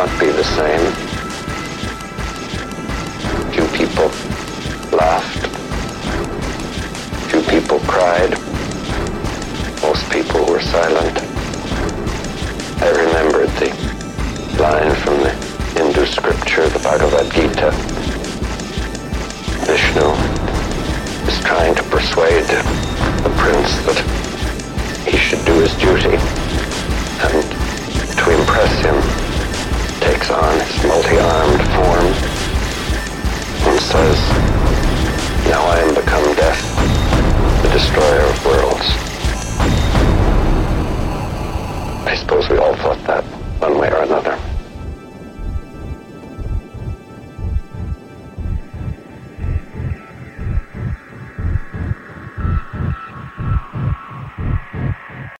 not be the same. Few people laughed. Few people cried. Most people were silent. I remembered the line from the Hindu scripture, the Bhagavad Gita. Vishnu is trying to persuade the prince that he should do his duty, and to impress him takes on his multi-armed form and says, "Now I am become death, the destroyer of worlds." I suppose we all thought that one way or another.